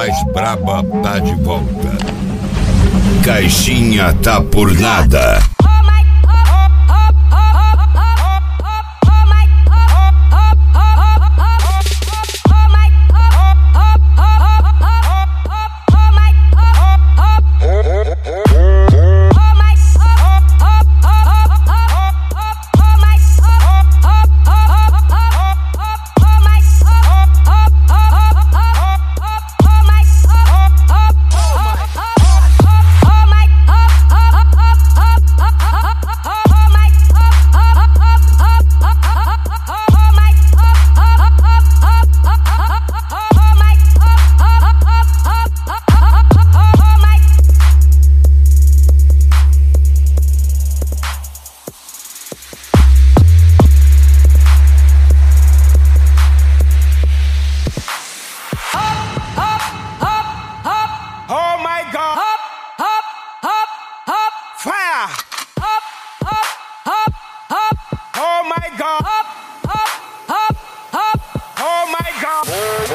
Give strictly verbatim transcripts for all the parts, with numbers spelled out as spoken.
mais braba tá de volta. Caixinha tá por nada. Oh my God! Hop, hop, hop, hop, fire! Hop, hop, hop, hop. Oh my God! Hop, hop, hop, hop. Oh my God!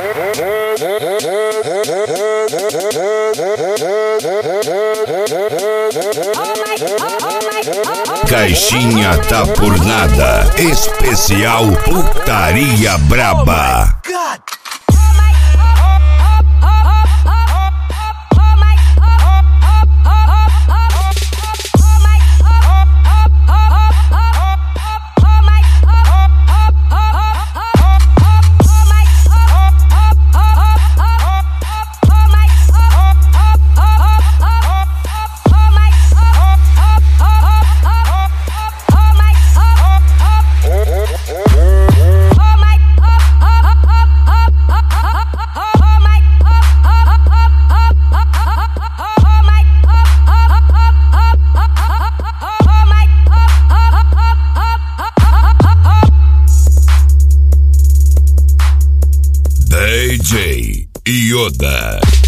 Caixinha tá por nada. Especial Putaria Braba. Oh God! D J Yoda.